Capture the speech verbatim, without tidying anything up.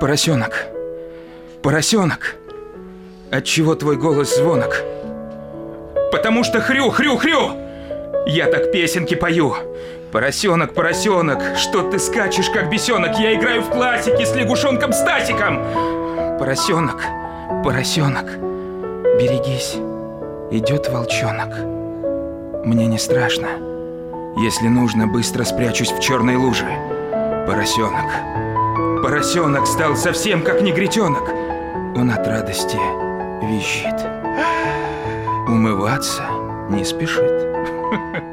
Поросенок, поросенок, отчего твой голос звонок? Потому что хрю, хрю, хрю! Я так песенки пою. Поросенок, поросенок, что ты скачешь, как бесенок? Я играю в классики с лягушонком Стасиком. Поросенок, поросенок, берегись, идет волчонок. Мне не страшно. Если нужно, быстро спрячусь в черной луже. Поросенок, поросенок стал совсем как негритенок. Он от радости визжит. Умываться не спешит.